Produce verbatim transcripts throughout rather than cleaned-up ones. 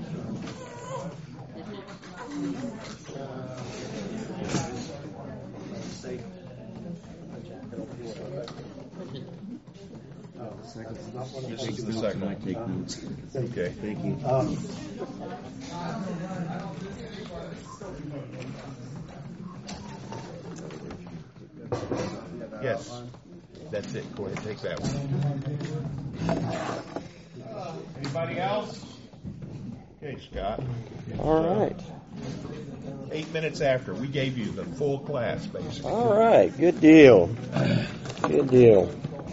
This is the second one. I take notes. Okay. Thank you. Um, Yes. That's it. Go ahead. Take that one. Anybody else? Okay, Scott. All right. Eight minutes after. We gave you the full class, basically. All right. Good deal. Good deal.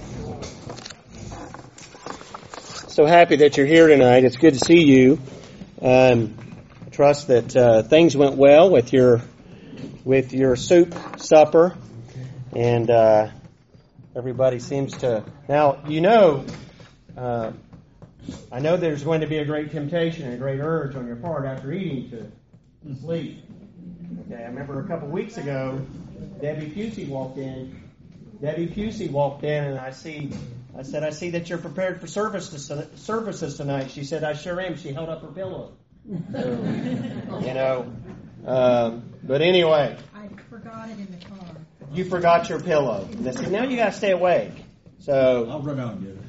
So happy that you're here tonight. It's good to see you. Um, I trust that uh, things went well with your with your soup supper, and uh, everybody seems to. Now you know. Uh, I know there's going to be a great temptation and a great urge on your part after eating to sleep. Okay, I remember a couple weeks ago, Debbie Pusey walked in. Debbie Pusey walked in, and I see. I said, I see that you're prepared for service to, services tonight. She said, I sure am. She held up her pillow. So, you know. Um, but anyway. I forgot it in the car. You forgot your pillow. And I said, now you got to stay awake. So I'll run out and get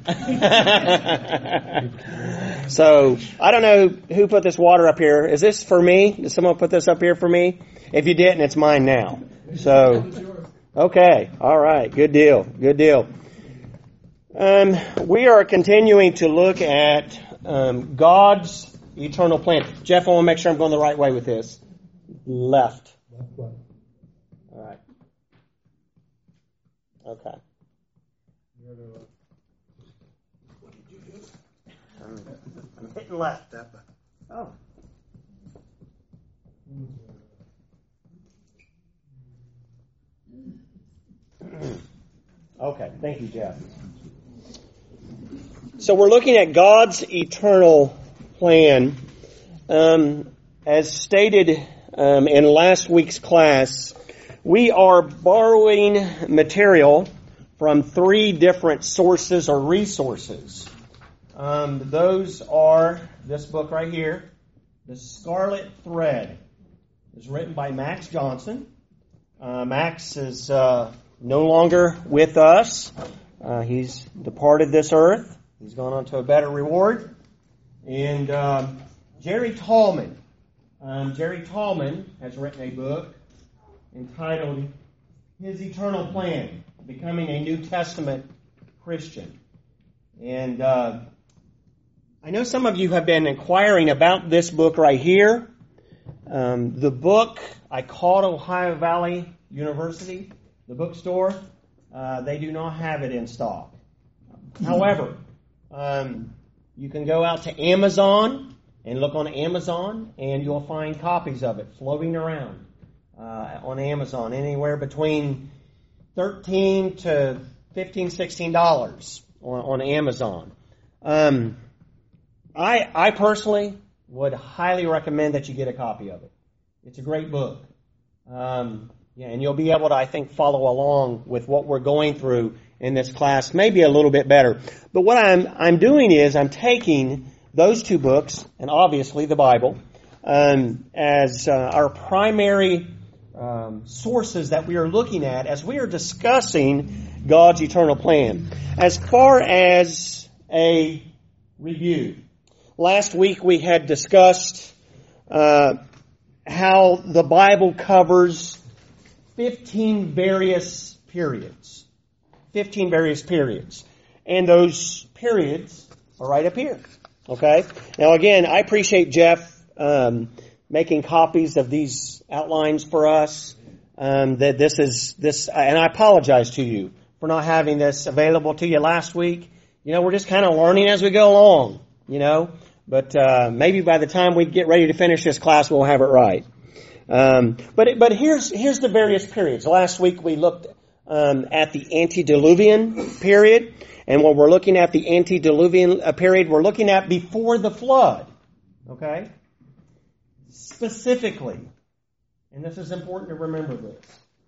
it. So I don't know who put this water up here. Is this for me? Did someone put this up here for me? If you didn't, it's mine now. So, okay. All right. Good deal. Good deal. Um, we are continuing to look at um, God's eternal plan. Jeff, I want to make sure I'm going the right way with this. Left. All right. Okay. I'm, I'm hitting left. Oh. Okay. Thank you, Jeff. So we're looking at God's eternal plan. Um, as stated um, in last week's class, we are borrowing material from three different sources or resources. Um, those are this book right here, The Scarlet Thread. It's written by Max Johnson. Uh, Max is uh, no longer with us. Uh, he's departed this earth. He's gone on to a better reward. And um, Jerry Tallman. Um, Jerry Tallman has written a book entitled His Eternal Plan, Becoming a New Testament Christian. And uh, I know some of you have been inquiring about this book right here. Um, the book, I called Ohio Valley University, the bookstore. Uh, they do not have it in stock. However, um, you can go out to Amazon and look on Amazon, and you'll find copies of it floating around uh, on Amazon, anywhere between thirteen to fifteen, sixteen dollars on, on Amazon. Um, I I personally would highly recommend that you get a copy of it. It's a great book. Um, yeah, and you'll be able to, I think, follow along with what we're going through in this class, maybe a little bit better. But what I'm I'm doing is I'm taking those two books, and obviously the Bible, um, as uh, our primary um, sources that we are looking at as we are discussing God's eternal plan. As far as a review, last week we had discussed uh, how the Bible covers fifteen various periods. fifteen various periods. And those periods are right up here. Okay? Now again, I appreciate Jeff um, making copies of these outlines for us. Um, that this is this, and I apologize to you for not having this available to you last week. You know, we're just kind of learning as we go along. You know, but uh, maybe by the time we get ready to finish this class, we'll have it right. Um, but but here's here's the various periods. Last week we looked um, at the antediluvian period, and when we're looking at the antediluvian period, we're looking at before the flood. Okay, specifically, and this is important to remember this.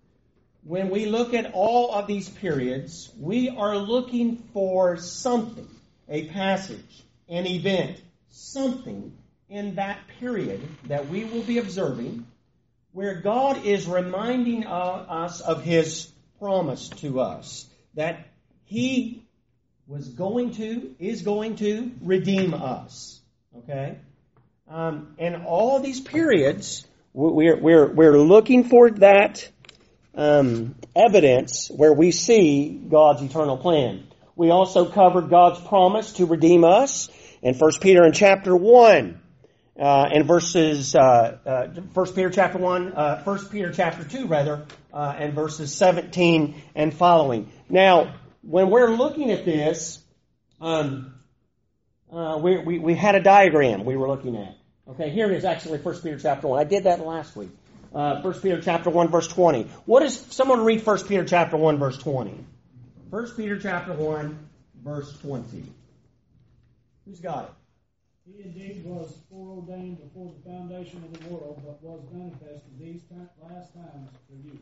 When we look at all of these periods, we are looking for something, a passage, an event, something in that period that we will be observing where God is reminding uh, us of His promise to us that He was going to, is going to redeem us. Okay? Um, and all these periods, we're, we're, we're looking for that um, evidence where we see God's eternal plan. We also covered God's promise to redeem us in First Peter in chapter one. Uh, and verses, uh, uh, First Peter chapter one, uh, First Peter chapter two, rather, uh, and verses seventeen and following. Now, when we're looking at this, um, uh, we, we we had a diagram we were looking at. Okay, here it is. Actually, First Peter chapter one. I did that last week. Uh, First Peter chapter one, verse twenty. What is someone read First Peter chapter one, verse twenty? First Peter chapter one, verse twenty. Who's got it? He indeed was foreordained before the foundation of the world, but was manifest in these last times for you.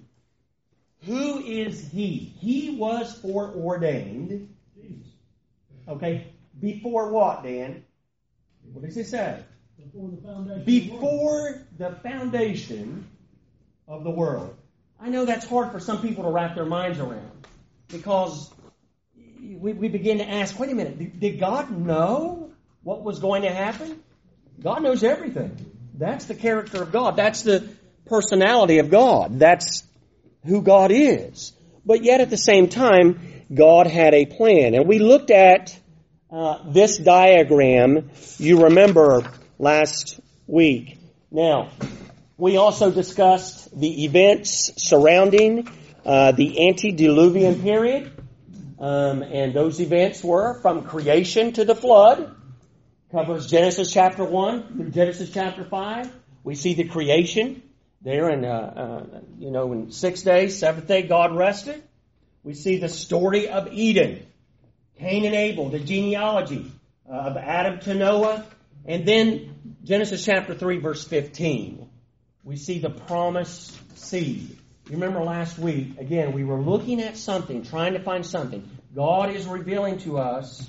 Who is He? He was foreordained. Jesus. Okay, before what, Dan? What does it say? Before the foundation Before of the foundation of the world. I know that's hard for some people to wrap their minds around because we, we begin to ask, wait a minute, did God know what was going to happen? God knows everything. That's the character of God. That's the personality of God. That's who God is. But yet at the same time, God had a plan. And we looked at uh, this diagram, you remember, last week. Now, we also discussed the events surrounding uh, the antediluvian period. Um, and those events were from creation to the flood. Covers Genesis chapter one through Genesis chapter five. We see the creation there, and uh, uh, you know, in six days, seventh day, God rested. We see the story of Eden, Cain and Abel, the genealogy uh, of Adam to Noah, and then Genesis chapter three, verse fifteen. We see the promised seed. You remember last week, again, we were looking at something, trying to find something. God is revealing to us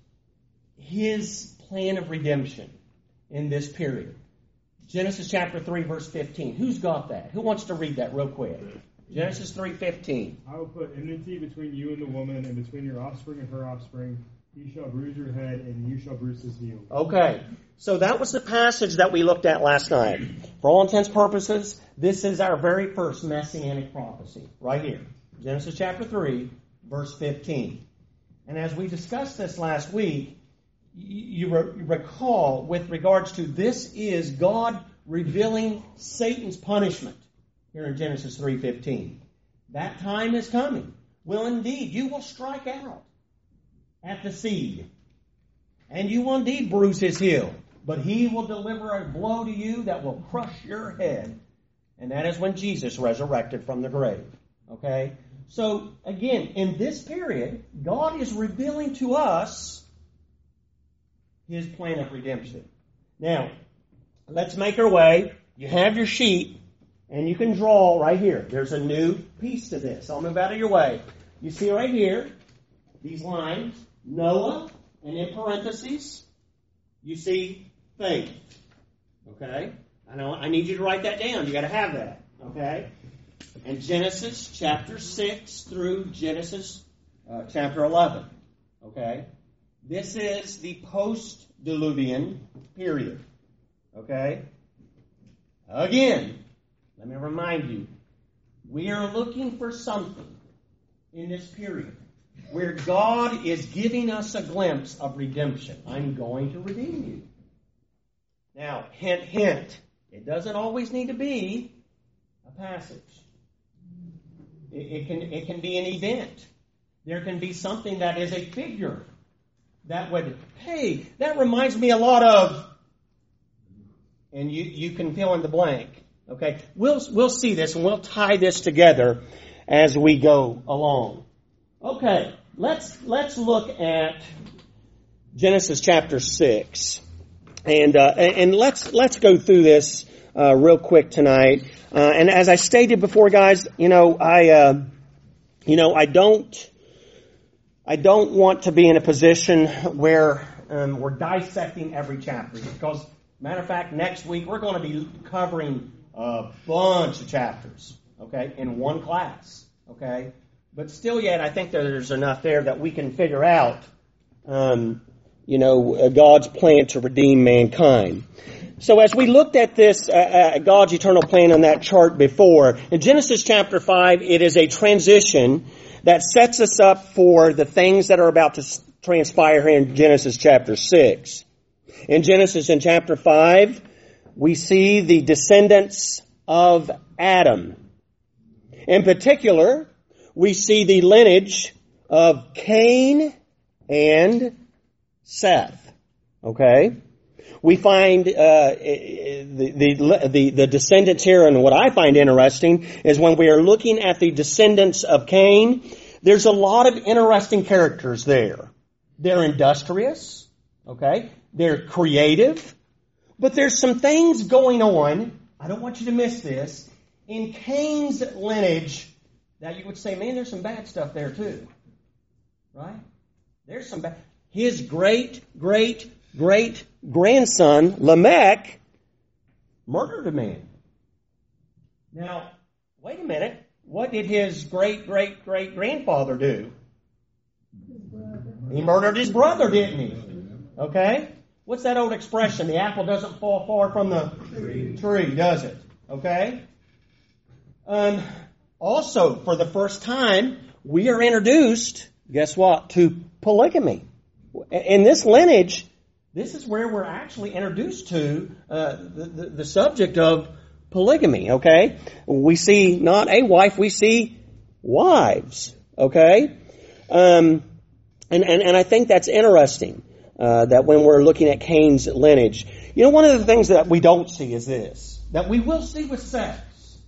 His plan of redemption in this period. Genesis chapter three, verse fifteen. Who's got that? Who wants to read that real quick? Genesis three fifteen. I will put enmity between you and the woman, and between your offspring and her offspring. He shall bruise your head, and you shall bruise his heel. Okay, so that was the passage that we looked at last night. For all intents and purposes, this is our very first messianic prophecy, right here. Genesis chapter three, verse fifteen. And as we discussed this last week, you recall with regards to this is God revealing Satan's punishment here in Genesis three fifteen. That time is coming. Will indeed, you will strike out at the seed, and you will indeed bruise his heel, but he will deliver a blow to you that will crush your head. And that is when Jesus resurrected from the grave. Okay? So, again, in this period, God is revealing to us His plan of redemption. Now, let's make our way. You have your sheet, and you can draw right here. There's a new piece to this. I'll move out of your way. You see right here, these lines, Noah, and in parentheses, you see faith. Okay? I know I need you to write that down. You got to have that. Okay? And Genesis chapter six through Genesis uh, chapter eleven. Okay? This is the post-diluvian period. Okay? Again, let me remind you, we are looking for something in this period where God is giving us a glimpse of redemption. I'm going to redeem you. Now, hint, hint, it doesn't always need to be a passage. It, it can, it can be an event. There can be something that is a figure that would, hey, that reminds me a lot of, and you, you can fill in the blank. Okay, we'll we'll see this and we'll tie this together as we go along. Okay, let's let's look at Genesis chapter six, and uh, and let's let's go through this uh, real quick tonight. Uh, and as I stated before, guys, you know I uh, you know I don't I don't want to be in a position where um, we're dissecting every chapter, because Matter of fact, next week we're going to be covering a bunch of chapters, okay, in one class, okay? But still yet, I think there's enough there that we can figure out, um, you know, God's plan to redeem mankind. So as we looked at this, uh, uh, God's eternal plan on that chart before, in Genesis chapter five, it is a transition that sets us up for the things that are about to transpire here in Genesis chapter six. In Genesis in chapter five, we see the descendants of Adam. In particular, we see the lineage of Cain and Seth. Okay? We find uh, the, the, the, the descendants here, and what I find interesting is when we are looking at the descendants of Cain, there's a lot of interesting characters there. They're industrious, okay? They're creative, but there's some things going on, I don't want you to miss this, in Cain's lineage that you would say, man, there's some bad stuff there too. Right? There's some bad. His great, great, great grandson, Lamech, murdered a man. Now, wait a minute. What did his great, great, great grandfather do? He murdered his brother, didn't he? Okay? What's that old expression? The apple doesn't fall far from the tree, tree does it? Okay? Um, also, for the first time, we are introduced, guess what, to polygamy. In this lineage, this is where we're actually introduced to uh, the, the, the subject of polygamy, okay? We see not a wife, we see wives, okay? Um, and, and, and I think that's interesting, uh, that when we're looking at Cain's lineage. You know, one of the things that we don't see is this, that we will see with sex,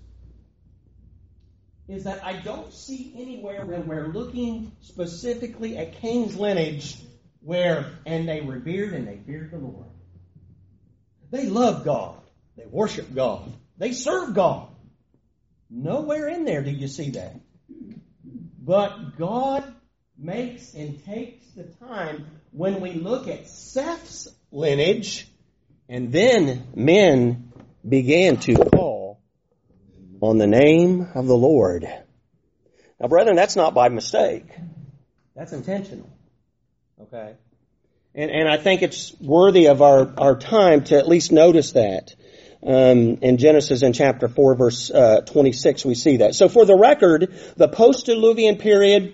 is that I don't see anywhere when we're looking specifically at Cain's lineage where, and they revered and they feared the Lord. They love God. They worship God. They serve God. Nowhere in there do you see that. But God makes and takes the time when we look at Seth's lineage, and then men began to call on the name of the Lord. Now, brethren, that's not by mistake. That's intentional. Okay? And, and I think it's worthy of our, our time to at least notice that. Um, in Genesis in chapter four, verse uh, twenty-six, we see that. So for the record, the post-diluvian period,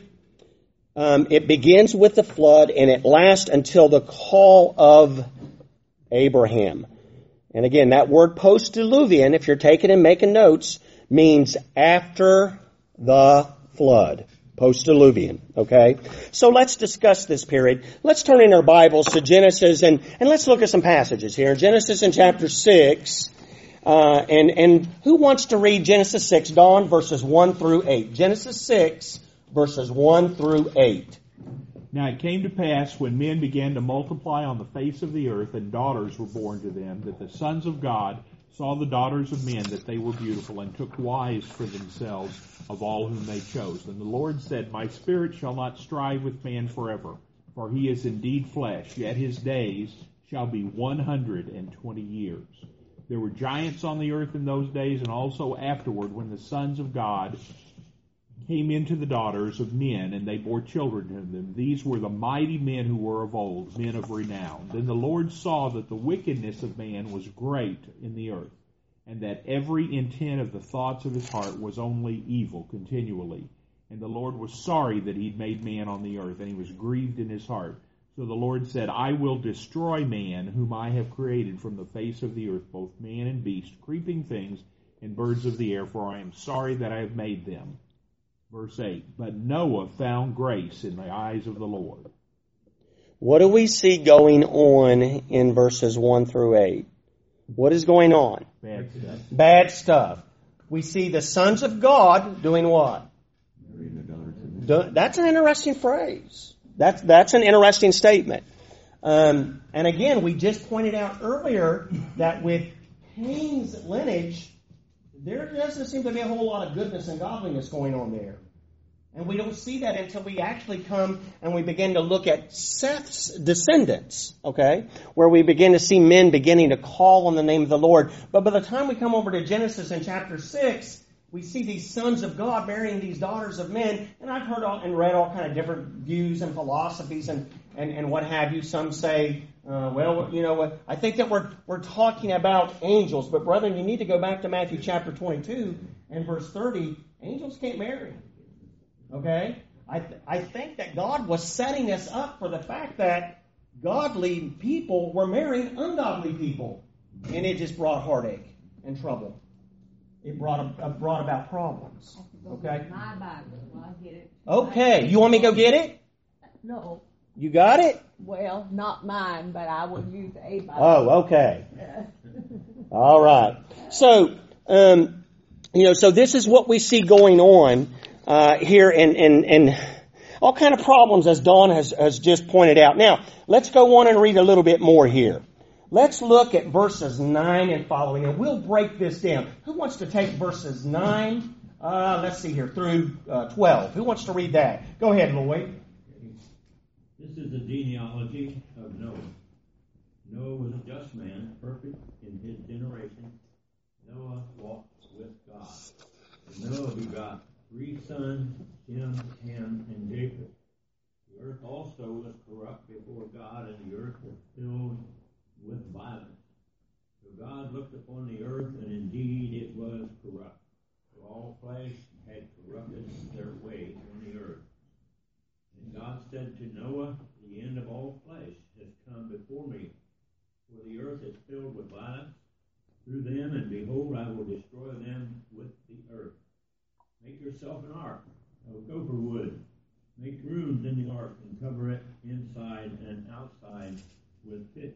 um, it begins with the flood and it lasts until the call of Abraham. And again, that word post-diluvian, if you're taking and making notes, means after the flood. Post-diluvian, okay? So let's discuss this period. Let's turn in our Bibles to Genesis and, and let's look at some passages here. Genesis in chapter six. Uh, and, and who wants to read Genesis six, Dawn, verses one through eight? Genesis six, verses one through eight. Now it came to pass, when men began to multiply on the face of the earth, and daughters were born to them, that the sons of God saw the daughters of men, that they were beautiful, and took wives for themselves of all whom they chose. And the Lord said, My spirit shall not strive with man forever, for he is indeed flesh, yet his days shall be one hundred and twenty years. There were giants on the earth in those days, and also afterward, when the sons of God came into the daughters of men, and they bore children to them. These were the mighty men who were of old, men of renown. Then the Lord saw that the wickedness of man was great in the earth, and that every intent of the thoughts of his heart was only evil continually. And the Lord was sorry that he'd made man on the earth, and he was grieved in his heart. So the Lord said, I will destroy man, whom I have created from the face of the earth, both man and beast, creeping things, and birds of the air, for I am sorry that I have made them. Verse eight, but Noah found grace in the eyes of the Lord. What do we see going on in verses one through eight? What is going on? Bad stuff. Bad stuff. We see the sons of God doing what? Do, that's an interesting phrase. That's, that's an interesting statement. Um, and again, we just pointed out earlier that with Cain's lineage, there doesn't seem to be a whole lot of goodness and godliness going on there. And we don't see that until we actually come and we begin to look at Seth's descendants, okay, where we begin to see men beginning to call on the name of the Lord. But by the time we come over to Genesis in chapter six, we see these sons of God marrying these daughters of men. And I've heard all, and read all kind of different views and philosophies and, and, and what have you. Some say, uh, well, you know, I think that we're we're talking about angels. But brethren, you need to go back to Matthew chapter twenty-two and verse thirty. Angels can't marry. Okay? I th- I think that God was setting us up for the fact that godly people were marrying ungodly people. And it just brought heartache and trouble. It brought uh, brought about problems. Okay? My Bible. Well, I get it. Okay. You want me to go get it? No. You got it? Well, not mine, but I will use a Bible. Oh, okay. All right. So, um, you know, so this is what we see going on uh, here, and and and all kind of problems, as Dawn has has just pointed out. Now, let's go on and read a little bit more here. Let's look at verses nine and following, and we'll break this down. Who wants to take verses nine? Uh, let's see here, through uh, twelve. Who wants to read that? Go ahead, Lloyd. This is the genealogy of Noah. Noah was a just man, perfect in his generation. Noah walked with God. And Noah begot three sons, Shem, Ham, and Japheth. The earth also was corrupt before God, and the earth was filled with violence. So God looked upon the earth, and indeed it was corrupt. For all flesh had corrupted their way on the earth. And God said to Noah, the end of all flesh has come before me, for the earth is filled with violence through them, and behold, I will destroy them with the earth. Make yourself an ark of gopher wood. Make rooms in the ark, and cover it inside and outside with pitch.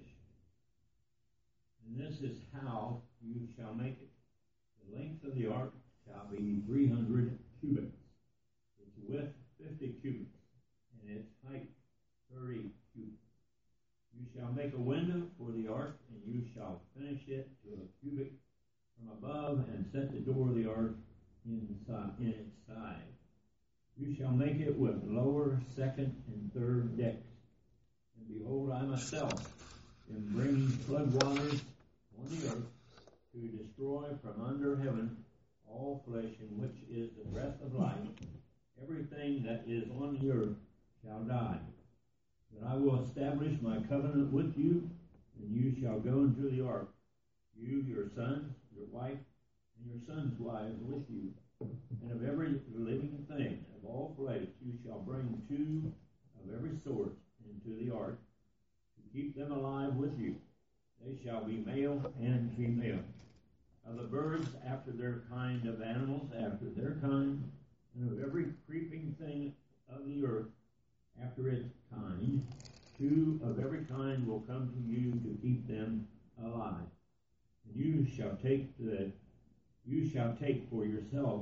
And this is how you shall make it. The length of the ark shall be three hundred cubits, its width fifty cubits, and its height thirty cubits. You shall make a window for the ark, and you shall finish it to a cubit from above, and set the door of the ark inside, in its side. You shall make it with lower, second, and third decks. And behold, I myself am bringing flood waters on the earth to destroy from under heaven all flesh, in which is the breath of life. Everything that is on the earth shall die. But I will establish my covenant with you, and you shall go into the ark, you, your sons, your wife, and your sons' wives with you. And of every living thing, of all flesh, you shall bring two of every sort into the ark, to keep them alive with you. They shall be male and female. Of the birds after their kind, of animals after their kind, and of every creeping thing of the earth after its kind, two of every kind will come to you to keep them alive. And you shall take the you shall take for yourself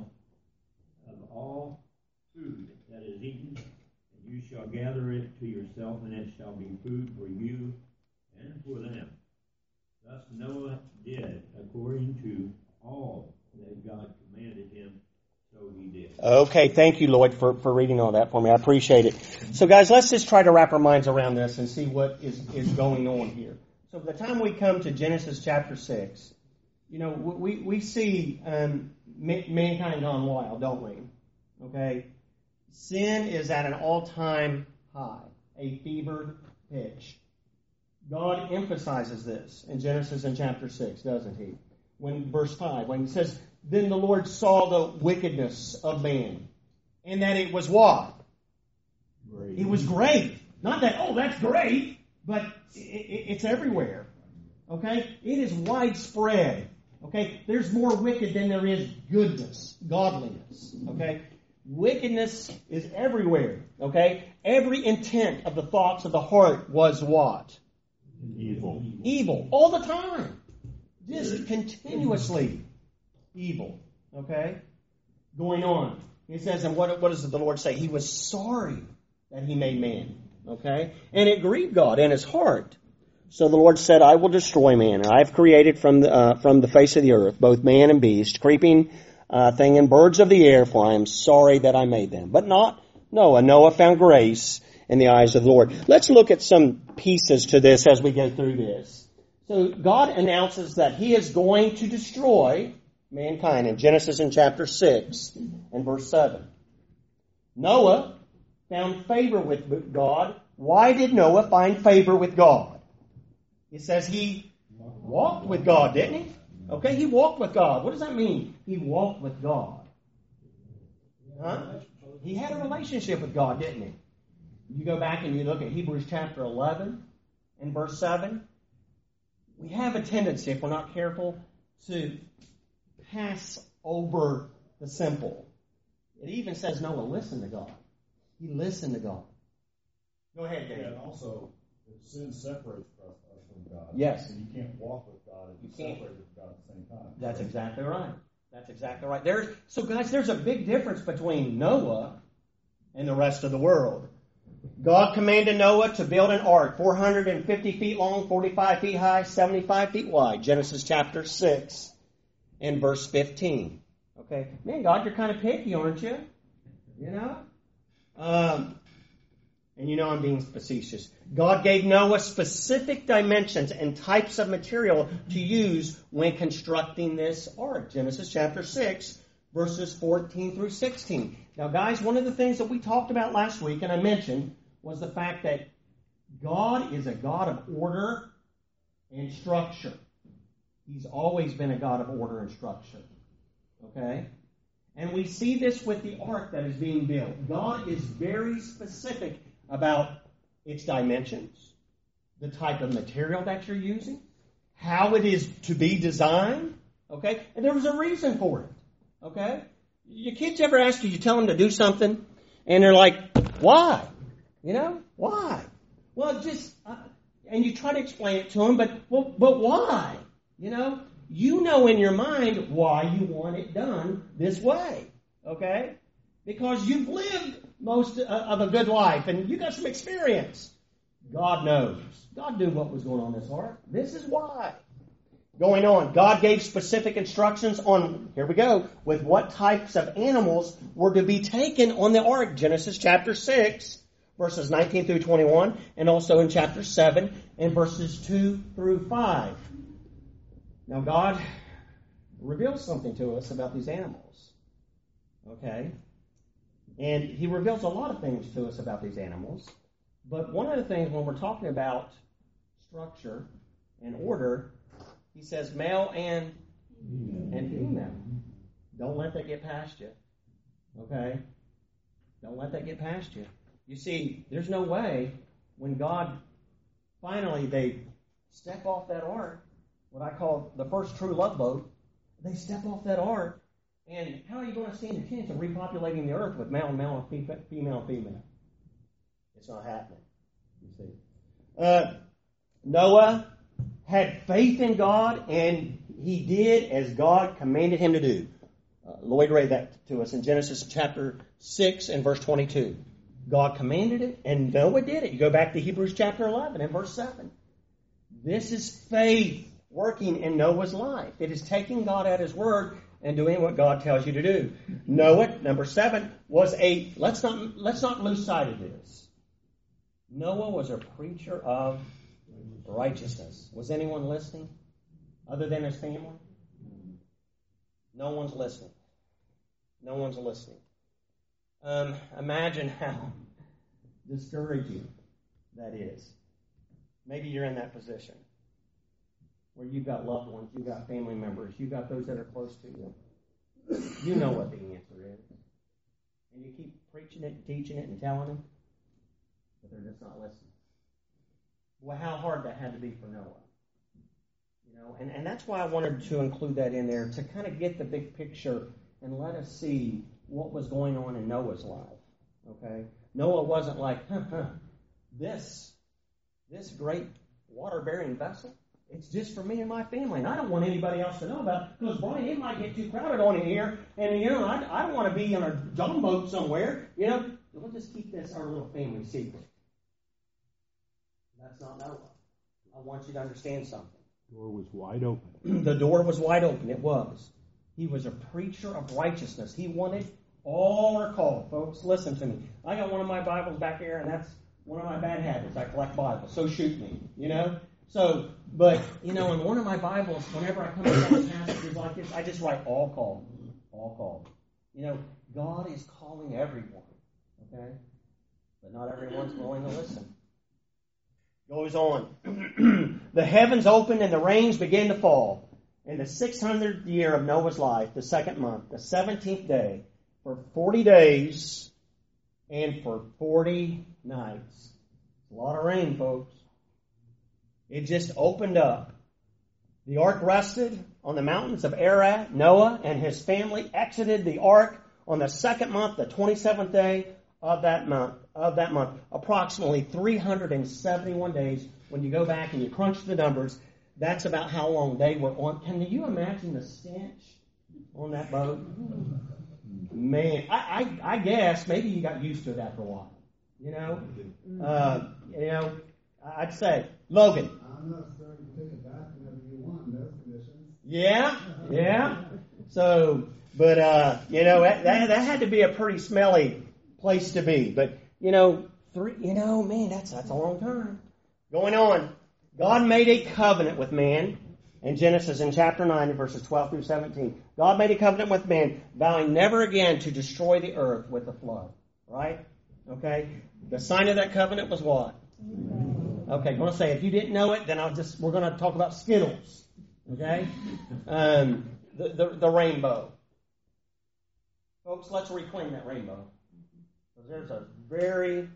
of all food that is eaten, and you shall gather it to yourself, and it shall be food for you and for them. Thus Noah did according to all that God commanded him, so he did. Okay, thank you, Lloyd, for, for reading all that for me. I appreciate it. So, guys, let's just try to wrap our minds around this and see what is, is going on here. So, by the time we come to Genesis chapter six, you know, we, we see um, mankind gone wild, don't we? Okay? Sin is at an all-time high, a fevered pitch. God emphasizes this in Genesis in chapter six, doesn't he? When verse five, when he says, then the Lord saw the wickedness of man, and that it was what? Great. It was great. Not that, oh, that's great, but it, it, it's everywhere. Okay? It is widespread. Okay? There's more wicked than there is goodness, godliness. Okay? Wickedness is everywhere. Okay? Every intent of the thoughts of the heart was what? Evil. Evil. All the time. Just continuously evil. Okay? Going on. He says, and what, what does the Lord say? He was sorry that he made man. Okay? And it grieved God in his heart. So the Lord said, I will destroy man. I have created from the, uh, from the face of the earth both man and beast, creeping uh, thing, and birds of the air, for I am sorry that I made them. But not Noah. Noah found grace in the eyes of the Lord. Let's look at some pieces to this as we go through this. So God announces that He is going to destroy mankind in Genesis in chapter six and verse seven. Noah found favor with God. Why did Noah find favor with God? It says he walked with God, didn't he? Okay, he walked with God. What does that mean? He walked with God. Huh? He had a relationship with God, didn't he? You go back and you look at Hebrews chapter eleven and verse seven. We have a tendency, if we're not careful, to pass over the simple. It even says Noah listened to God. He listened to God. Go ahead, Dave. Yeah, and also, if sin separates us from God, yes, and you can't walk with God if you can't. separate with God at the same time. That's exactly right. That's exactly right. There's, so, guys, there's a big difference between Noah and the rest of the world. God commanded Noah to build an ark, four hundred fifty feet long, forty-five feet high, seventy-five feet wide. Genesis chapter six and verse fifteen. Okay, man, God, you're kind of picky, aren't you? You know? Um, and you know I'm being facetious. God gave Noah specific dimensions and types of material to use when constructing this ark. Genesis chapter six, verses fourteen through sixteen. Now, guys, one of the things that we talked about last week, and I mentioned, was the fact that God is a God of order and structure. He's always been a God of order and structure. Okay? And we see this with the ark that is being built. God is very specific about its dimensions, the type of material that you're using, how it is to be designed. Okay? And there was a reason for it. Okay? Your kids ever ask you, you tell them to do something, and they're like, why? You know, why? Well, just, uh, and you try to explain it to them, but, well, but why? You know, you know in your mind why you want it done this way, okay? Because you've lived most of a good life, and you got some experience. God knows. God knew what was going on in this ark. This is why. Going on, God gave specific instructions on, here we go, with what types of animals were to be taken on the ark. Genesis chapter six, verses nineteen through twenty-one, and also in chapter seven, and verses two through five. Now, God reveals something to us about these animals. Okay? And He reveals a lot of things to us about these animals. But one of the things when we're talking about structure and order, He says male and, and female. Don't let that get past you. Okay? Don't let that get past you. You see, there's no way when God finally they step off that ark, what I call the first true love boat, they step off that ark, and how are you going to stand a chance of repopulating the earth with male and male and female and female? It's not happening. You see. Uh, Noah had faith in God, and he did as God commanded him to do. Uh, Lloyd read that to us in Genesis chapter six and verse twenty-two. God commanded it, and Noah did it. You go back to Hebrews chapter eleven and verse seven. This is faith working in Noah's life. It is taking God at His word and doing what God tells you to do. Noah, number seven, was a, let's not, let's not lose sight of this. Noah was a preacher of righteousness. Was anyone listening other than his family? No one's listening. No one's listening. Um, imagine how discouraging that is. Maybe you're in that position where you've got loved ones, you've got family members, you've got those that are close to you. You know what the answer is. And you keep preaching it and teaching it and telling them, but they're just not listening. Well, how hard that had to be for Noah. You know, and, and that's why I wanted to include that in there, to kind of get the big picture and let us see what was going on in Noah's life. Okay? Noah wasn't like, huh, huh, this, this great water-bearing vessel, it's just for me and my family, and I don't want anybody else to know about it, because, Brian, it might get too crowded on in here, and, you know, I, I don't want to be in a John boat somewhere, you know. We'll just keep this our little family secret. That's not Noah. I want you to understand something. The door was wide open. The door was wide open. It was. He was a preacher of righteousness. He wanted all are called. Folks, listen to me. I got one of my Bibles back here, and that's one of my bad habits. I collect Bibles, so shoot me, you know? So, but, you know, in one of my Bibles, whenever I come across passages like this, I just write all called. All called. You know, God is calling everyone, okay? But not everyone's willing to listen. Goes on. The heavens opened and the rains began to fall. In the six hundredth year of Noah's life, the second month, the seventeenth day, for forty days and for forty nights. A lot of rain, folks. It just opened up. The ark rested on the mountains of Ararat. Noah and his family exited the ark on the second month, the twenty-seventh day of that month. Of that month, approximately three hundred seventy-one days. When you go back and you crunch the numbers, that's about how long they were on. Can you imagine the stench on that boat? Man, I, I, I guess maybe you got used to it after a while. You know, uh, you know, I'd say, Logan. I'm not starting to take it back whenever you want. No conditions. Yeah, yeah. So, but uh, you know, that, that that had to be a pretty smelly place to be. But you know, three. You know, man, that's that's a long time. Going on, God made a covenant with man. In Genesis, in chapter nine, verses twelve through seventeen, God made a covenant with man, vowing never again to destroy the earth with a flood. Right? Okay. The sign of that covenant was what? Okay, I'm going to say, if you didn't know it, then I'll just, we're going to talk about Skittles. Okay? Um, the, the, the rainbow. Folks, let's reclaim that rainbow. Because there's a very,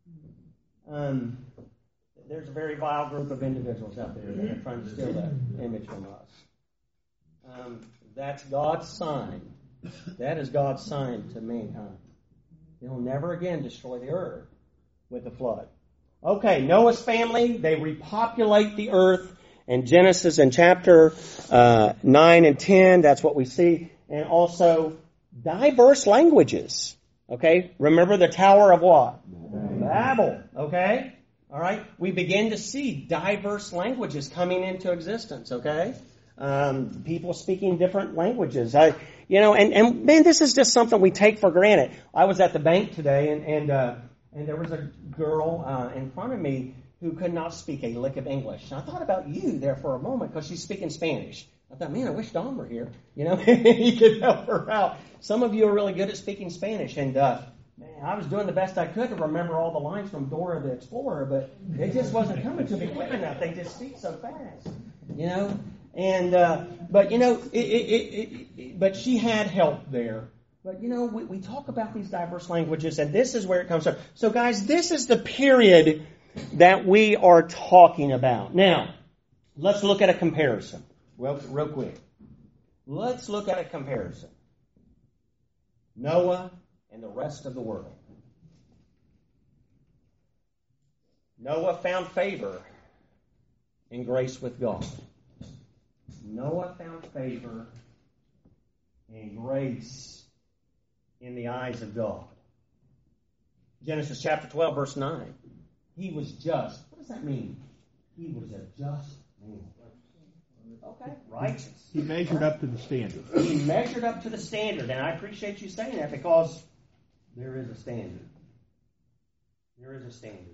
um, there's a very vile group of individuals out there that are trying to steal that image from us. Um, that's God's sign. That is God's sign to mankind. He'll never again destroy the earth with a flood. Okay, Noah's family, they repopulate the earth. In Genesis in chapter uh, nine and ten, that's what we see. And also diverse languages. Okay, remember the Tower of what? Babel. Okay, all right. We begin to see diverse languages coming into existence. Okay, um, people speaking different languages. I, you know, and, and man, this is just something we take for granted. I was at the bank today, and and uh, and there was a girl uh, in front of me who could not speak a lick of English. And I thought about you there for a moment because she's speaking Spanish. I thought, man, I wish Don were here. You know, he could help her out. Some of you are really good at speaking Spanish, and uh, man, I was doing the best I could to remember all the lines from Dora the Explorer, but it just wasn't coming to me quick enough. They just speak so fast, you know. And uh, but you know, it, it, it, it, but she had help there. But you know, we, we talk about these diverse languages, and this is where it comes from. So, guys, this is the period that we are talking about. Now, let's look at a comparison. Real, real quick. Let's look at a comparison. Noah and the rest of the world. Noah found favor and grace with God. Noah found favor and grace in the eyes of God. Genesis chapter twelve, verse nine. He was just. What does that mean? He was a just man. Okay, righteous. He measured up to the standard. He measured up to the standard, and I appreciate you saying that because there is a standard. There is a standard.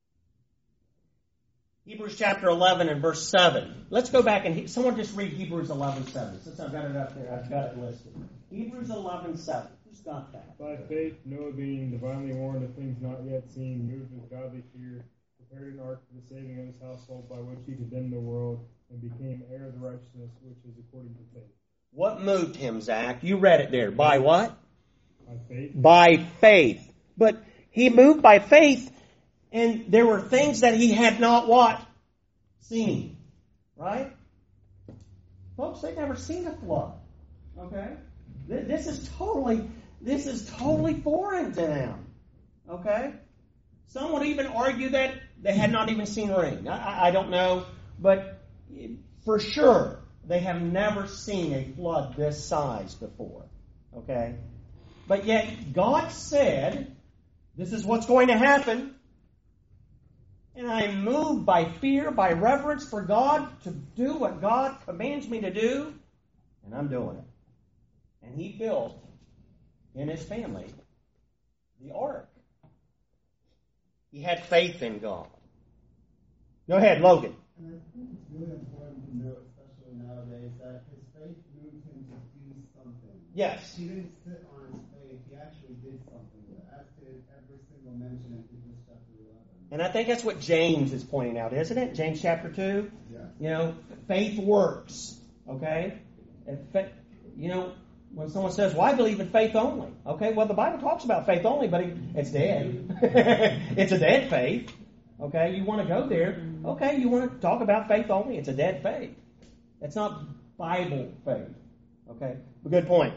Hebrews chapter eleven and verse seven. Let's go back and he, someone just read Hebrews eleven seven. Since I've got it up there, I've got it listed. Hebrews eleven seven. Who's got that? By faith, Noah, being divinely warned of things not yet seen, moved with godly fear, prepared an ark for the saving of his household, by which he condemned the world and became heir of the righteousness which is according to faith. What moved him, Zach? You read it there. By what? By faith. By faith. But he moved by faith, and there were things that he had not what? Seen. Right? Folks, they've never seen a flood. Okay? This is totally, this is totally foreign to them. Okay? Some would even argue that they had not even seen rain. I, I don't know, but for sure, they have never seen a flood this size before. Okay? But yet, God said, this is what's going to happen. And I am moved by fear, by reverence for God to do what God commands me to do. And I'm doing it. And he built in his family the ark. He had faith in God. Go ahead, Logan. And I think it's really important to note, especially nowadays, that his faith moved him to do something. Yes. He didn't sit on his faith, he actually did something. As did every single mention in Hebrews chapter eleven. And I think that's what James is pointing out, isn't it? James chapter two? Yes. You know, faith works. Okay? And fa- you know, when someone says, well, I believe in faith only. Okay, well, the Bible talks about faith only, but it's dead. It's a dead faith. Okay, you want to go there. Okay, you want to talk about faith only. It's a dead faith. It's not Bible faith. Okay, good point.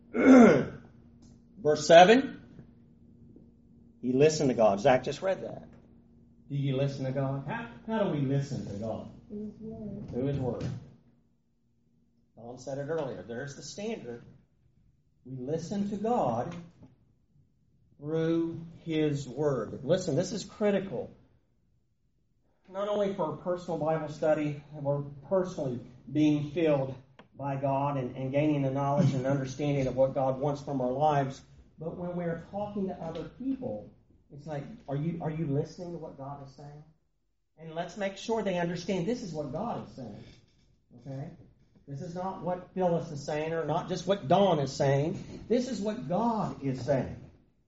Verse seven. He listened to God. Zach just read that. Do you listen to God? How, how do we listen to God? His word. Through His Word. Don said it earlier. There's the standard. We listen to God through His Word. Listen, this is critical. Not only for personal Bible study, or personally being filled by God and, and gaining the knowledge and understanding of what God wants from our lives, but when we're talking to other people, it's like, are you are you listening to what God is saying? And let's make sure they understand this is what God is saying. Okay? This is not what Phyllis is saying, or not just what Dawn is saying. This is what God is saying.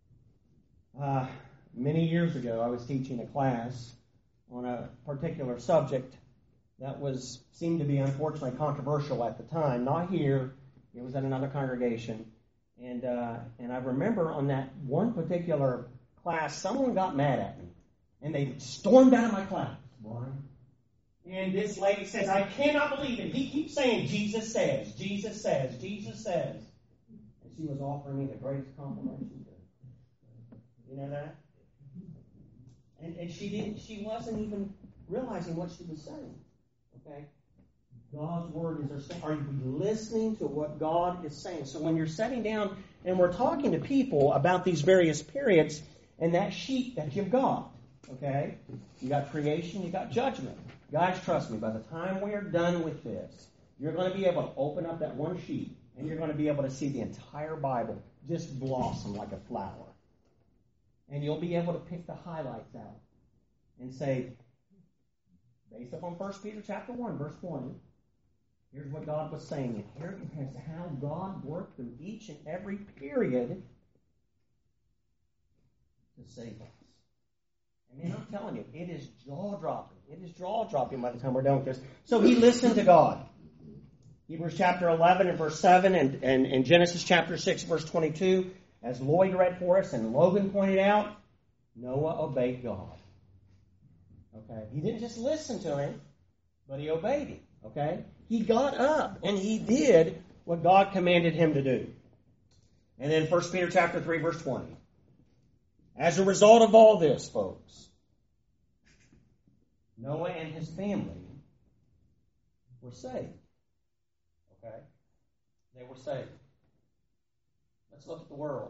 Uh, many years ago, I was teaching a class on a particular subject that was seemed to be unfortunately controversial at the time. Not here. It was at another congregation. And uh, and I remember on that one particular class, someone got mad at me. And they stormed out of my class, Brian. And this lady says, I cannot believe it. He keeps saying, Jesus says, Jesus says, Jesus says. And she was offering me the greatest compliment she could. You know that? And, and she didn't. She wasn't even realizing what she was saying. Okay? God's Word is our saying. Are you listening to what God is saying? So when you're sitting down and we're talking to people about these various periods and that sheet that you've got, okay? You got creation, you got judgment. Guys, trust me, by the time we're done with this, you're going to be able to open up that one sheet and you're going to be able to see the entire Bible just blossom like a flower. And you'll be able to pick the highlights out and say, based upon First Peter chapter one, verse twenty, here's what God was saying. And here is how God worked through each and every period to save us. I mean, I'm telling you, it is jaw-dropping. It is jaw-dropping by the time we're done with this. So he listened to God. Hebrews chapter eleven and verse seven and, and, and Genesis chapter six verse twenty-two, as Lloyd read for us and Logan pointed out, Noah obeyed God. Okay? He didn't just listen to him, but he obeyed him. Okay? He got up and he did what God commanded him to do. And then First Peter chapter three verse twenty. As a result of all this, folks, Noah and his family were saved. Okay? They were saved. Let's look at the world.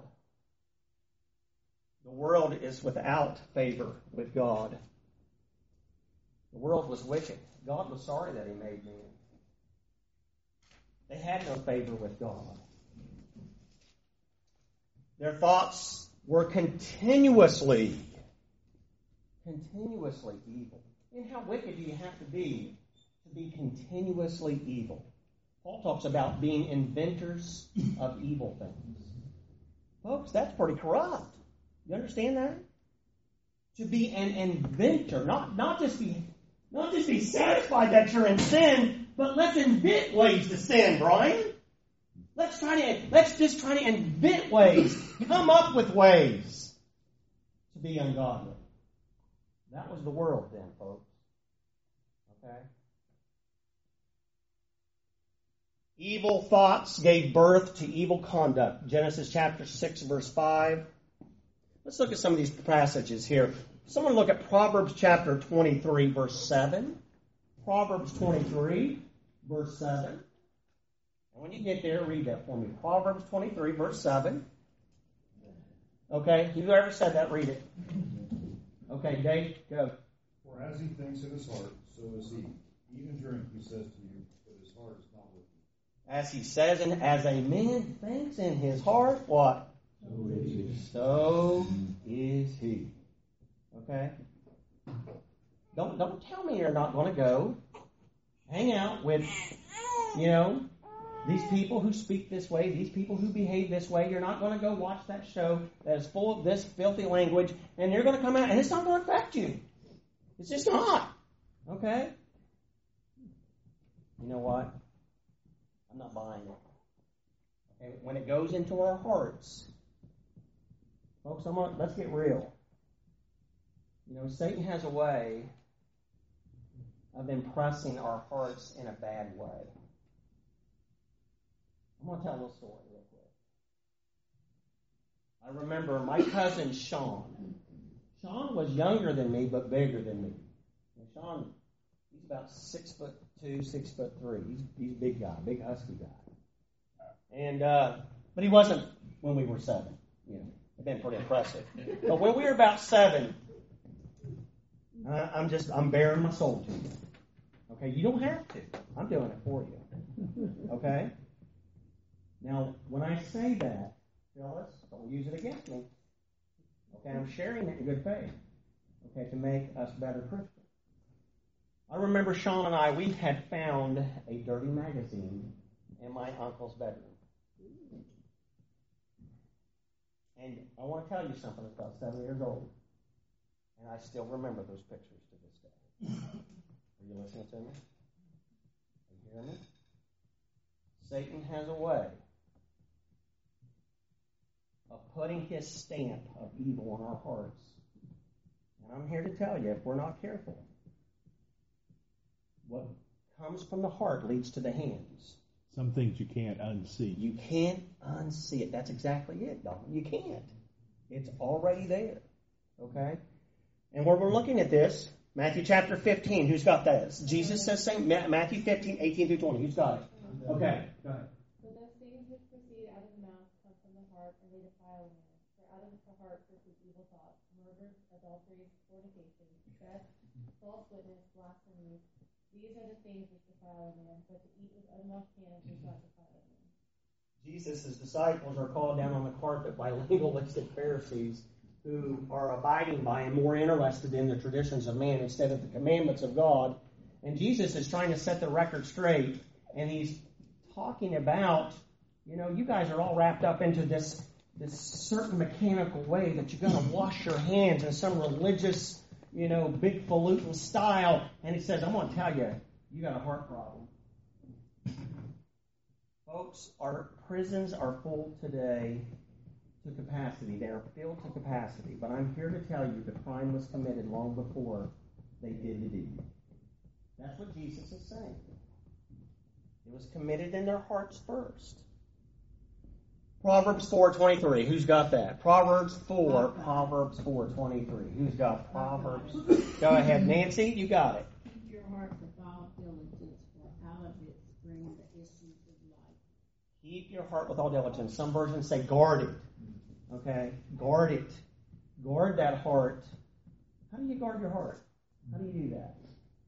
The world is without favor with God. The world was wicked. God was sorry that He made man. They had no favor with God. Their thoughts were continuously, continuously evil. And how wicked do you have to be to be continuously evil? Paul talks about being inventors of evil things. Folks, that's pretty corrupt. You understand that? To be an inventor, not, not just be not just be satisfied that you're in sin, but let's invent ways to sin, Brian. Let's try to let's just try to invent ways, come up with ways to be ungodly. That was the world then, folks. Okay? Evil thoughts gave birth to evil conduct. Genesis chapter six, verse five. Let's look at some of these passages here. Someone look at Proverbs chapter twenty-three, verse seven. Proverbs twenty-three, verse seven. And when you get there, read that for me. Proverbs twenty-three, verse seven. Okay, you ever said that? Read it. Okay, Dave, go. For as he thinks in his heart, so is he. Eat and drink, he says to you, but his heart is not with you. As he says, and as a man thinks in his heart, what? So is he. So is he. Okay? Don't don't tell me you're not going to go hang out with, you know, these people who speak this way, these people who behave this way. You're not going to go watch that show that is full of this filthy language, and you're going to come out, and it's not going to affect you. It's just not. Okay? You know what? I'm not buying it. Okay? When it goes into our hearts, folks, I'm gonna, let's get real. You know, Satan has a way of impressing our hearts in a bad way. I'm going to tell a little story real quick. I remember my cousin Sean. Sean was younger than me, but bigger than me. And Sean, he's about six foot two, six foot three. He's, he's a big guy, big husky guy. And uh, but he wasn't when we were seven. You know, it'd been pretty impressive. But when we were about seven, I, I'm just I'm bearing my soul to you. Okay, you don't have to. I'm doing it for you. Okay. Now, when I say that, Phyllis, don't use it against me. Okay, I'm sharing it in good faith. Okay, to make us better Christians. I remember Sean and I, we had found a dirty magazine in my uncle's bedroom. And I want to tell you something. It's about seven years old. And I still remember those pictures to this day. Are you listening to me? Are you hearing me? Satan has a way of putting his stamp of evil on our hearts. And I'm here to tell you, if we're not careful, what comes from the heart leads to the hands. Some things you can't unsee. You can't unsee it. That's exactly it, Don. You can't. It's already there. Okay? And where we're looking at this, Matthew chapter fifteen. Who's got that? Jesus says same. Matthew fifteen, eighteen through twenty. Who's got it? Okay. Go ahead. So those things which proceed out of the mouth come from the heart, and they defile a man. For out of the heart proceed evil thoughts, murders, adulteries, fornications, theft, false witness, blasphemy. These are the things which defile a man, but to eat with unwashed hands does not defile a man. Jesus' disciples are called down on the carpet by legalistic Pharisees who are abiding by and more interested in the traditions of man instead of the commandments of God. And Jesus is trying to set the record straight, and he's talking about, you know, you guys are all wrapped up into this, this certain mechanical way that you're going to wash your hands in some religious, you know, big falutin style. And he says, I'm going to tell you, you got a heart problem. Folks, our prisons are full today to capacity. They are filled to capacity. But I'm here to tell you the crime was committed long before they did the deed. That's what Jesus is saying. It was committed in their hearts first. Proverbs four twenty-three. Who's got that? Proverbs four. Proverbs four twenty-three. Who's got Proverbs? Go ahead, Nancy. You got it. Keep your heart with all diligence, for out of it spring the issues of life. Keep your heart with all diligence. Some versions say guard it. Okay? Guard it. Guard that heart. How do you guard your heart? How do you do that?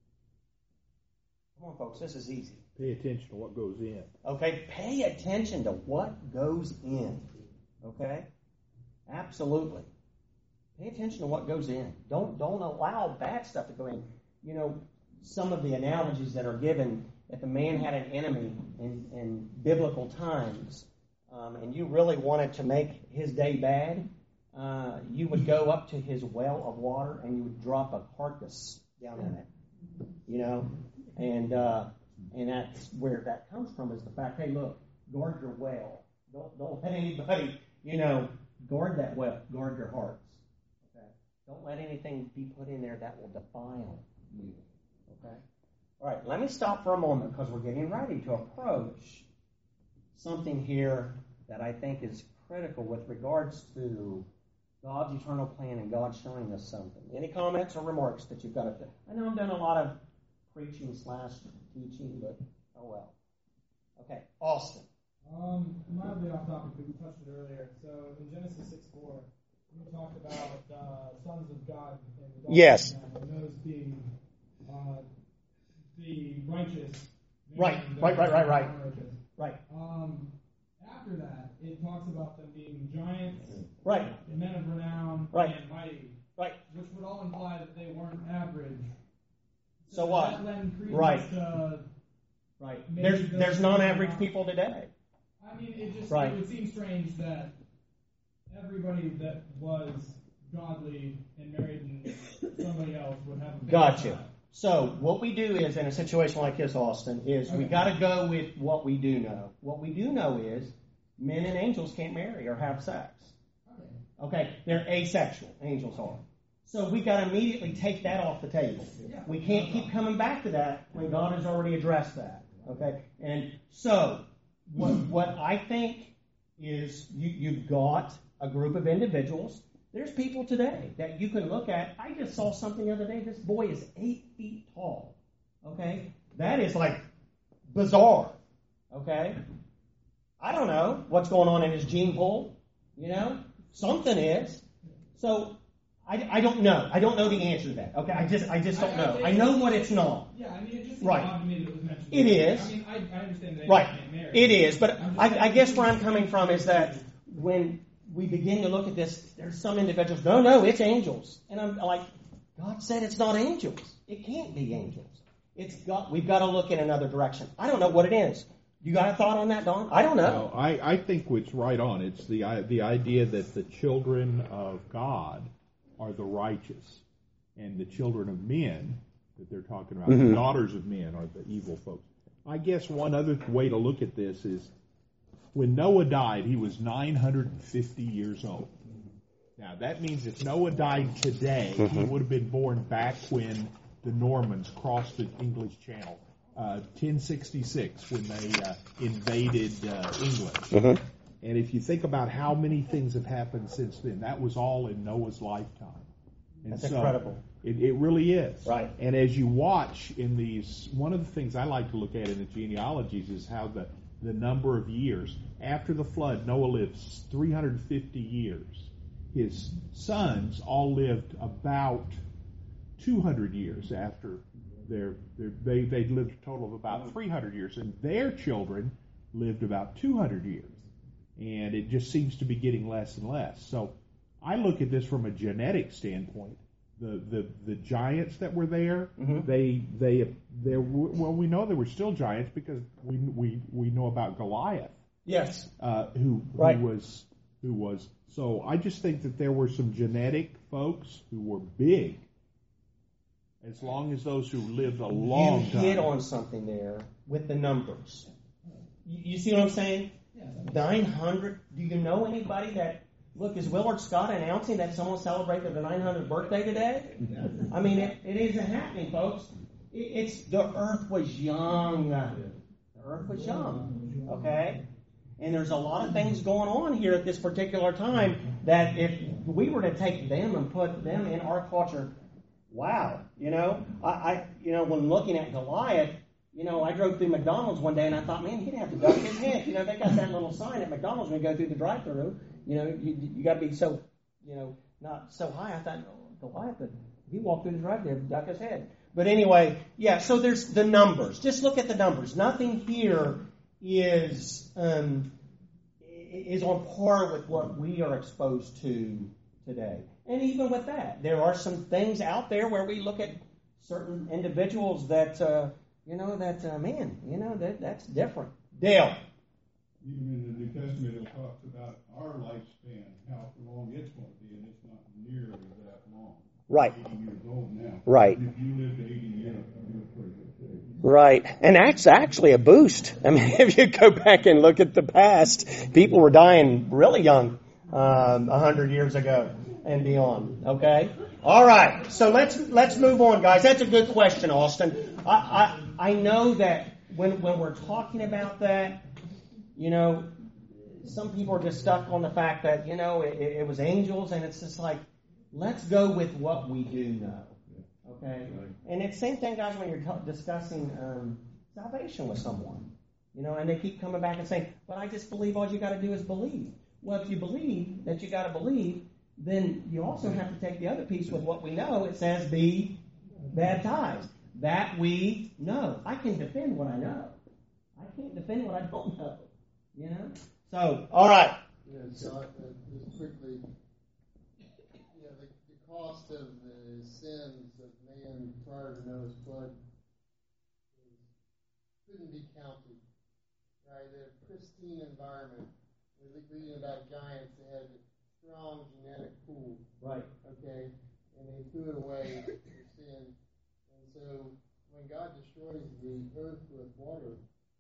Come on, folks. This is easy. Pay attention to what goes in. Okay? Pay attention to what goes in. Okay? Absolutely. Pay attention to what goes in. Don't don't allow bad stuff to go in. You know, some of the analogies that are given, if a man had an enemy in, in biblical times, um, and you really wanted to make his day bad, uh, you would go up to his well of water and you would drop a carcass down in it. You know? And uh, and that's where that comes from, is the fact, hey, look, guard your well. Don't don't let anybody, you know, guard that well. Guard your hearts. Okay? Don't let anything be put in there that will defile you. Okay? All right, let me stop for a moment because we're getting ready to approach something here that I think is critical with regards to God's eternal plan and God showing us something. Any comments or remarks that you've got up there? I know I'm doing a lot of preaching slash teaching, but oh well. Okay, Austin. Um, mildly off topic, but we touched it earlier. So in Genesis six four, you talked about uh, sons of God and the daughters Yes. of man, and those being uh, the righteous. Right, right, right, right, right. Right. Um, after that, it talks about them being giants, Right. men of renown, Right. and mighty. Right. Which would all imply that they weren't average. So what? That lend credence Right. To right. maybe There's those there's who non-average are not- people today. I mean, it just Right. it would seem strange that everybody that was godly and married and somebody else would have a bad Gotcha. time. So what we do is, in a situation like this, Austin, is we Okay. got to go with what we do know. What we do know is men and angels can't marry or have sex. Okay, they're asexual. Angels are. So we got to immediately take that off the table. Yeah. We can't keep coming back to that when God has already addressed that. Okay, and so what what I think is you, you've got a group of individuals. There's people today that you can look at. I just saw something the other day. This boy is eight feet tall. Okay? That is like bizarre. Okay? I don't know what's going on in his gene pool. You know? Something is. So, I, I don't know. I don't know the answer to that. Okay? I just I just don't know. I know what it's not. Yeah, I mean, it just Right. odd to me that it was mentioned. It is. I mean, I, I understand that Right. they can't marry. It is. But I'm just I, saying- I guess where I'm coming from is that when we begin to look at this, there's some individuals, no, no, it's angels. And I'm like, God said it's not angels. It can't be angels. It's got, we've got to look in another direction. I don't know what it is. You got a thought on that, Don? I don't know. No, I, I think it's right on. It's the i- the idea that the children of God are the righteous, and the children of men that they're talking about, Mhm. the daughters of men, are the evil folks. I guess one other way to look at this is when Noah died, he was nine hundred fifty years old. Now, that means if Noah died today, he Mhm. would have been born back when the Normans crossed the English Channel, uh, ten sixty-six, when they uh, invaded uh, England. Mhm. And if you think about how many things have happened since then, that was all in Noah's lifetime. And That's so incredible. It, it really is. Right. And as you watch in these, one of the things I like to look at in the genealogies is how the, the number of years. After the flood, Noah lived three hundred fifty years. His sons all lived about two hundred years after their, their they they lived a total of about three hundred years, and their children lived about two hundred years. And it just seems to be getting less and less. So I look at this from a genetic standpoint. The the, the giants that were there, Mhm. they they they well we know they were still giants because we we we know about Goliath. Yes. Uh, who, Right. who was who was so I just think that there were some genetic folks who were big, as long as those who lived a long you time. hit on something there with the numbers. You, you see what I'm saying? nine hundred. Do you know anybody that, look, is Willard Scott announcing that someone celebrated their nine hundredth birthday today? I mean, it, it isn't happening, folks. It, it's the earth was young. The earth was young. Okay? And there's a lot of things going on here at this particular time that if we were to take them and put them in our culture, wow, you know, I, I you know, when looking at Goliath, you know, I drove through McDonald's one day and I thought, man, he'd have to duck his head. You know, they got that little sign at McDonald's when you go through the drive-thru. You know, you you got to be so, you know, not so high. I thought, oh, Goliath, if he walked through the drive-thru, he'd duck his head. But anyway, yeah. So there's the numbers. Just look at the numbers. Nothing here is um, is on par with what we are exposed to today. And even with that, there are some things out there where we look at certain individuals that, uh, you know, that, uh, man, you know, that that's different. Dale. Even in the New Testament, it talks about our lifespan, how long it's going to be, and it's not nearly that long. Right. eighty years old now. Right. If you lived eighty years, you're pretty good shape. Right. And that's actually a boost. I mean, if you go back and look at the past, people were dying really young um, one hundred years ago and beyond. Okay? All right. So let's let's move on, guys. That's a good question, Austin. I I, I know that when when we're talking about that, you know, some people are just stuck on the fact that, you know, it, it was angels, and it's just like, let's go with what we do know. Okay? And it's the same thing, guys, when you're t- discussing um, salvation with someone. You know, and they keep coming back and saying, but I just believe all you got to do is believe. Well, if you believe that you got to believe, then you also have to take the other piece with what we know. It says be baptized. That we know. I can defend what I know. I can't defend what I don't know. You know? So, all right. Yeah, so uh, just quickly, yeah, the, the cost of the sins of man prior to Noah's flood couldn't be counted. Right? A pristine environment. We look reading about giants, they had a strong genetic pool. Right. Okay? And they threw it away for sin. And so when God destroys the earth with water,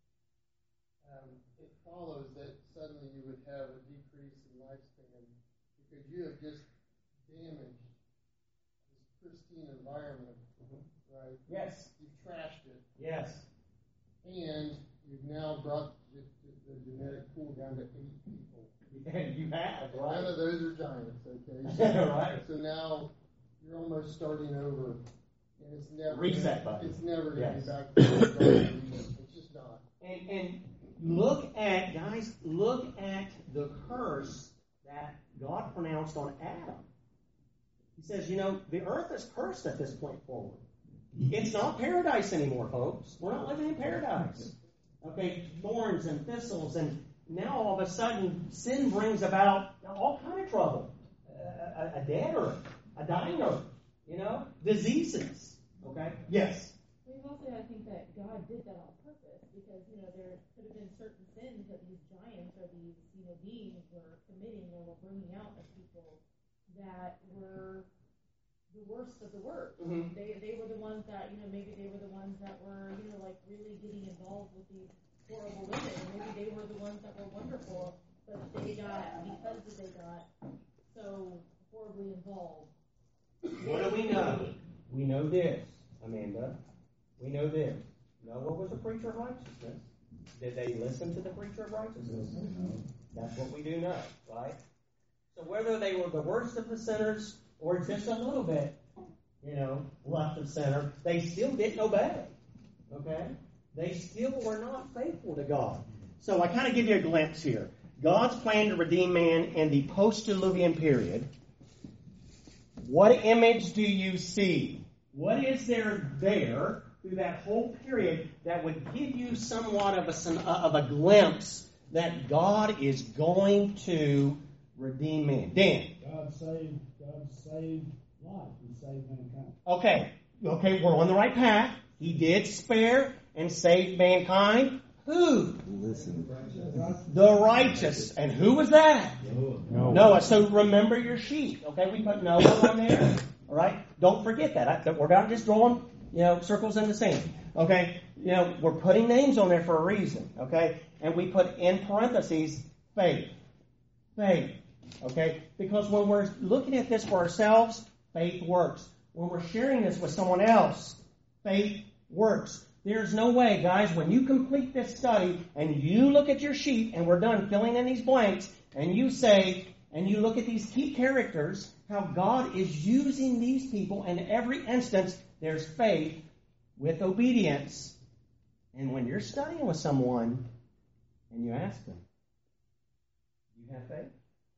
um, it follows that suddenly you would have a decrease in lifespan because you have just damaged this pristine environment, mm-hmm. right? Yes. You've trashed it. Yes. And you've now brought the, the genetic pool down to eight people. And you have, right? None of those are giants, okay? So, right. So now you're almost starting over, and it's never reset gonna, button. It's never going to yes. be back to the garden. It's just not. And and look at guys, look at the curse that God pronounced on Adam. He says, you know, the earth is cursed at this point forward. It's not paradise anymore, folks. We're not living in paradise. Okay, thorns and thistles, and now all of a sudden sin brings about all kind of trouble. A, a, a dead earth, a dying earth, you know, diseases. Okay? Yes. We've also got to think that God did that on purpose because, you know, there could have been certain sins that these giants or these, you know, beings were committing or were bringing out of people that were the worst of the worst. Mm-hmm. They they were the ones that, you know, maybe they were the ones that were, you know, like really getting involved with these horrible women. Or maybe they were the ones that were wonderful, but they got, because they got so horribly involved. What do we know? We know this, Amanda. We know this. Noah was a preacher of righteousness. Did they listen to the preacher of righteousness? That's what we do know, right? So whether they were the worst of the sinners or just a little bit, you know, left of center, they still didn't obey. Okay? They still were not faithful to God. So I kind of give you a glimpse here. God's plan to redeem man in the post-diluvian period. What image do you see? What is there there through that whole period that would give you somewhat of a, of a glimpse that God is going to redeem man? Dan. God saved, God saved life. He saved mankind. Okay. Okay, we're on the right path. He did spare and save mankind. Who? Listen. The righteous. And who was that? Noah. Noah. So remember your sheep. Okay, we put Noah on there. All right? Don't forget that. I, we're not just drawing, you know, circles in the sand. Okay? You know, we're putting names on there for a reason. Okay? And we put in parentheses faith. Faith. Okay? Because when we're looking at this for ourselves, faith works. When we're sharing this with someone else, faith works. There's no way, guys, when you complete this study and you look at your sheet and we're done filling in these blanks and you say, and you look at these key characters, how God is using these people in every instance, there's faith with obedience. And when you're studying with someone and you ask them, do you have faith?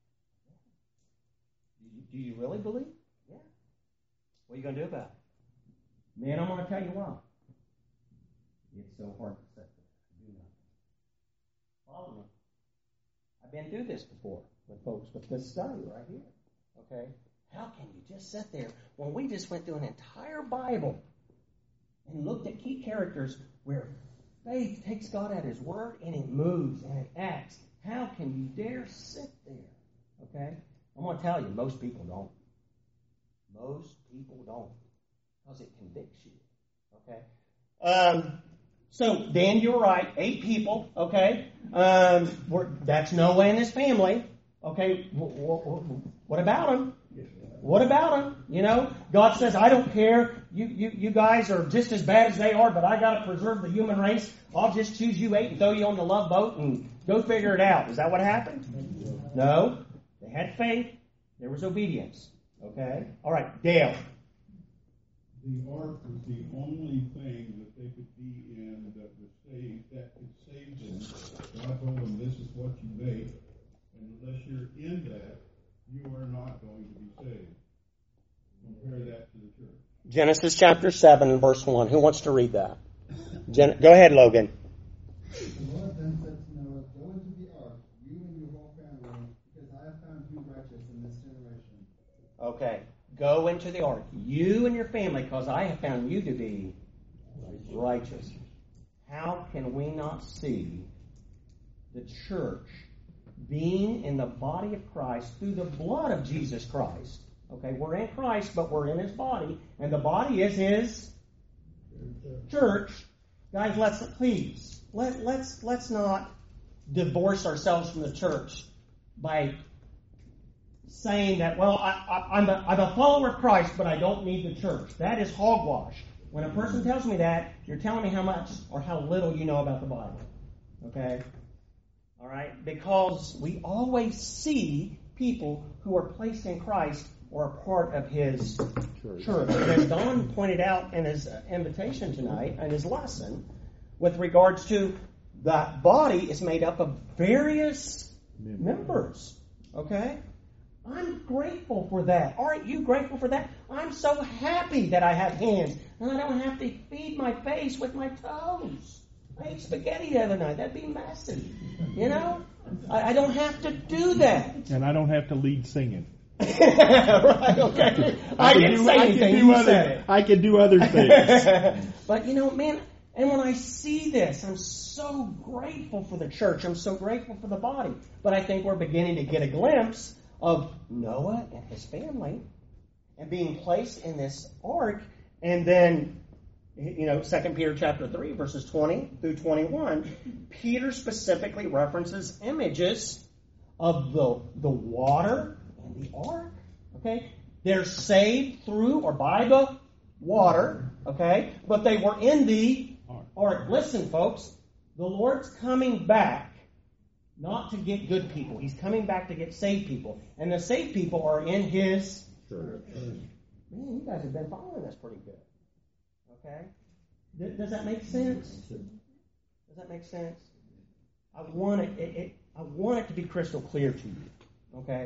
Do you really believe? Yeah. What are you going to do about it? Man, I'm going to tell you why. It's so hard to sit there. Do nothing. Follow me. I've been through this before with folks with this study right here. Okay? How can you just sit there when we just went through an entire Bible and looked at key characters where faith takes God at His word and it moves and it acts? How can you dare sit there? Okay? I'm going to tell you, most people don't. Most people don't. Because it convicts you. Okay? Um, so, Dan, you're right. Eight people, okay? Um, we're, that's Noah and his family. Okay? W- w- what about them? What about them? You know? God says, I don't care. You, you, you guys are just as bad as they are, but I got to preserve the human race. I'll just choose you eight and throw you on the love boat and go figure it out. Is that what happened? No. They had faith. There was obedience. Okay? All right, Dale. The ark was the only thing that they could be in that was saved, that could save them. God told them, this is what you make, and unless you're in that, you are not going to be saved. Compare that to the church. Genesis chapter seven and verse one. Who wants to read that? Gen- Go ahead, Logan. The Lord then said to Noah, go into the ark, you and your whole family, because I have found you righteous in this generation. Okay. Go into the ark, you and your family, because I have found you to be righteous. How can we not see the church being in the body of Christ through the blood of Jesus Christ? Okay, we're in Christ, but we're in His body, and the body is His church. Guys, let's please let let's let's not divorce ourselves from the church by saying that, well, I, I, I'm, a, I'm a follower of Christ, but I don't need the church. That is hogwash. When a person tells me that, you're telling me how much or how little you know about the Bible. Okay? All right? Because we always see people who are placed in Christ or a part of His church. church. As Don pointed out in his invitation tonight, in his lesson, with regards to that body is made up of various members. Okay? I'm grateful for that. Aren't you grateful for that? I'm so happy that I have hands and I don't have to feed my face with my toes. I ate spaghetti the other night. That'd be messy. You know? I, I don't have to do that. And I don't have to lead singing. Right, okay. I, I didn't do, say anything. You other, said it. I can do other things. But, you know, man, and when I see this, I'm so grateful for the church. I'm so grateful for the body. But I think we're beginning to get a glimpse of Noah and his family and being placed in this ark. And then, you know, Second Peter chapter three, verses twenty through twenty-one, Peter specifically references images of the, the water and the ark. Okay? They're saved through or by the water. Okay? But they were in the ark. Listen, folks, the Lord's coming back not to get good people. He's coming back to get saved people. And the saved people are in His church. Man, you guys have been following this pretty good. Okay? Does that make sense? Does that make sense? I want it, it, it I want it to be crystal clear to you. Okay?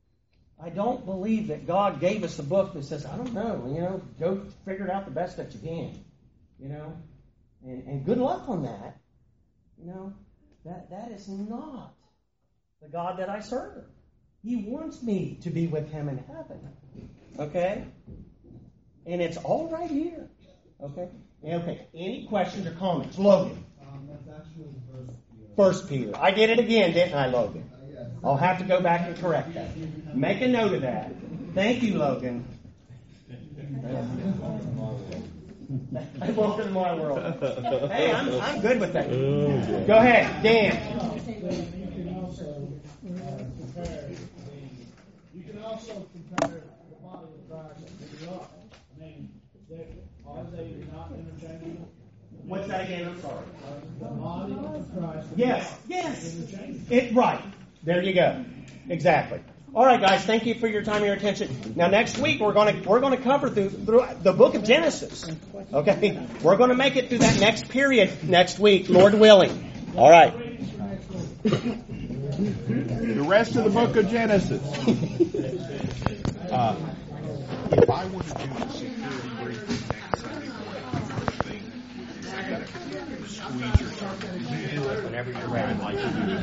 I don't believe that God gave us a book that says, I don't know, you know, go figure it out the best that you can. You know? And, and good luck on that. You know? That that is not the God that I serve. He wants me to be with Him in heaven. Okay? And it's all right here. Okay? Okay. Any questions or comments? Logan. Um, that's actually First Peter. First Peter. I did it again, didn't I, Logan? Uh, yes. I'll have to go back and correct that. Make a note of that. Thank you, Logan. I walk in my world. Hey, I'm I'm good with that. Oh, go ahead, Dan. You can also uh, compare the, you can also compare the body of Christ to the ark. I mean, they, are they not interchangeable? What's that again? I'm sorry. The body of Christ. Yes, yes. It right. There you go. Exactly. All right, guys. Thank you for your time and your attention. Now, next week we're going to we're going to cover through through the book of Genesis. Okay, we're going to make it through that next period next week, Lord willing. All right. The rest of the book of Genesis. Uh, if I were to do the security briefing next Sunday morning, the first thing, I got to squeeze your tongue. Whenever you're ready, I'd like to do